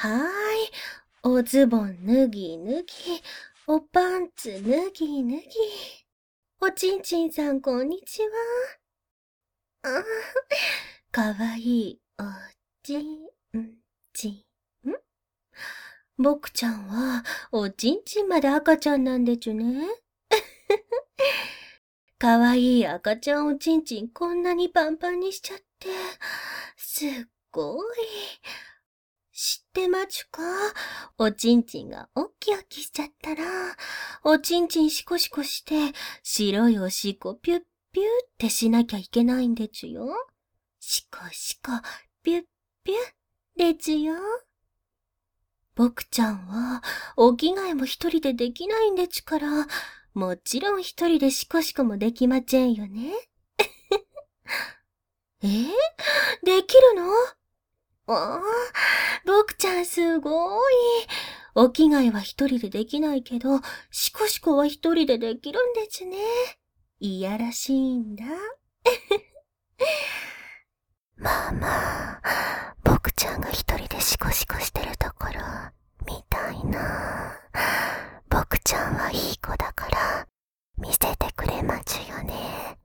はーい。おズボン脱ぎ脱ぎ、おパンツ脱ぎ脱ぎ。おちんちんさんこんにちは。かわいいおちんちん。僕ちゃんはおちんちんまで赤ちゃんなんでちゅね。かわいい赤ちゃんおちんちんこんなにパンパンにしちゃって、すっごい。知ってまちゅか？おちんちんがおっきおっきしちゃったら、おちんちんシコシコして、白いおしっこピュッピュッってしなきゃいけないんでちゅよ。シコシコ、ピュッピュッでちゅよ。僕ちゃんは、お着替えも一人でできないんでちゅから、もちろん一人でシコシコもできまちぇんよね。できるの？ああ、僕ちゃんすごい。お着替えは一人でできないけど、シコシコは一人でできるんでちゅね。いやらしいんだ。まあまあ、僕ちゃんが一人でシコシコしてるところ、見たいな。僕ちゃんはいい子だから、見せてくれまちゅよね。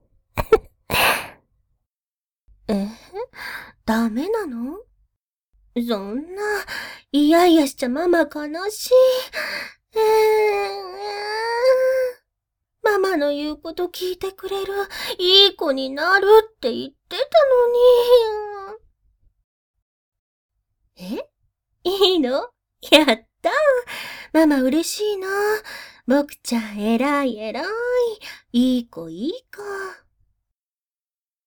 ダメなの？そんな、いやいやしちゃママ悲しい。ママの言うこと聞いてくれる、いい子になるって言ってたのに。いいの？やったー。ママ嬉しいな。僕ちゃん偉い偉い。いい子いい子。